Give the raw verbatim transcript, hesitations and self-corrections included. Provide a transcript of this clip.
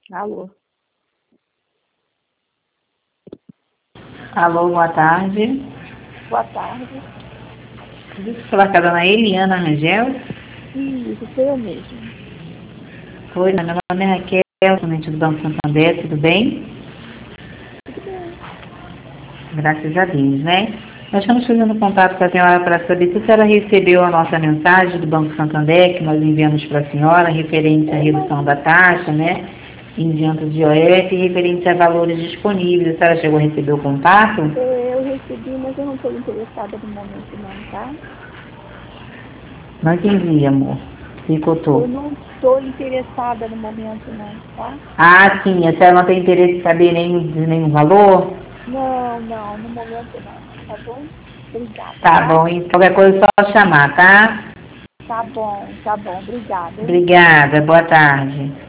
Alô? Alô, boa tarde. Boa tarde. Deixa eu falar com a dona Eliana Rangel. Isso, sou eu mesmo. Oi, meu nome é Raquel, somente do Banco Santander, tudo bem? Tudo bem. Graças a Deus, né? Nós estamos fazendo contato com a senhora para saber se a senhora recebeu a nossa mensagem do Banco Santander, que nós enviamos para a senhora, referente à redução da taxa, né? Em diante de O F, referente a valores disponíveis. A senhora chegou a receber o contato? É, eu recebi, mas eu não estou interessada no momento não, tá? Não entendi, amor. Picotou. Eu não estou interessada no momento não, tá? Ah, sim, a senhora não tem interesse em saber nem de nenhum valor? Não, não, no momento não, tá bom? Obrigada, Tá tá? bom, e qualquer coisa é só chamar, tá? Tá bom, tá bom, obrigada, hein? Obrigada, boa tarde.